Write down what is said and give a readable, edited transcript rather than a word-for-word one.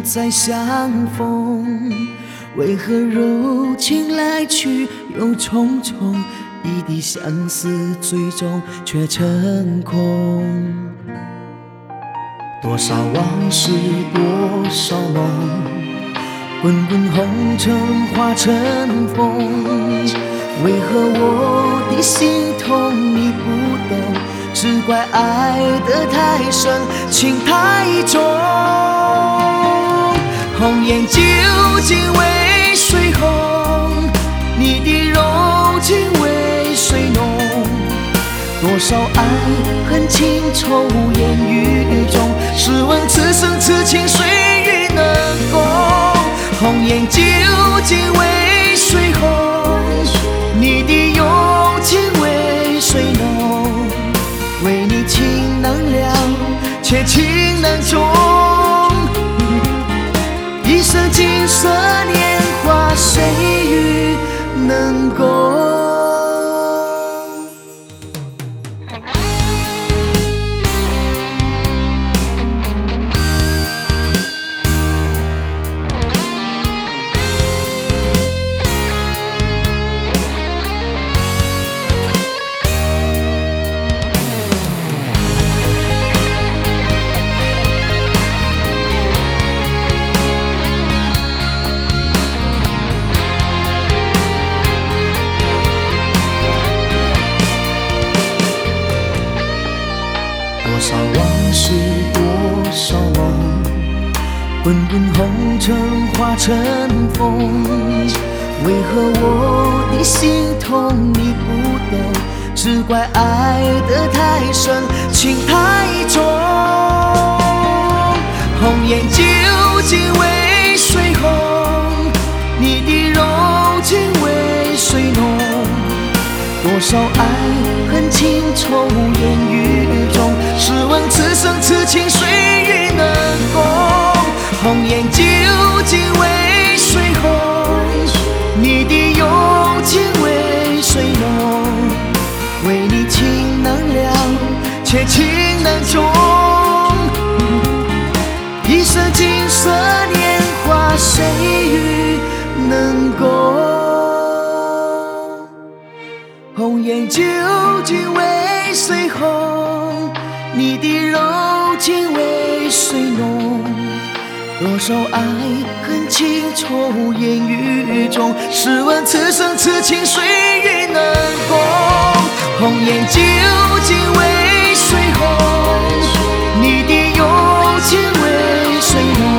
再相逢，为何如今来去又匆匆？一地相思，最终却成空。多少往事，多少梦，滚滚红尘化成风。为何我的心痛你不懂？只怪爱得太深，情太重。红颜究竟为谁红？你的柔情为谁浓？多少爱恨情仇烟雨中，试问此生此情谁与能共？红颜究竟为谁红？你的幽情为谁浓？为你情难了，却情难终。一生锦瑟年华，谁与能共？多少往事，多少梦，滚滚红尘化成风。为何我的心痛你不懂？只怪爱得太深，情太重。红颜究竟为谁红？你的柔情为谁浓？多少爱恨情仇烟雨中，试问此生此情谁与能共？红颜究竟为谁红？你的幽情为谁浓？为你情难了，却情难终。一生锦瑟年华，谁与能共？红颜究竟为谁红？你的柔情为谁浓？多少爱恨情仇烟雨中，试问此生此情谁与能共？红颜究竟为谁红？你的幽情为谁浓？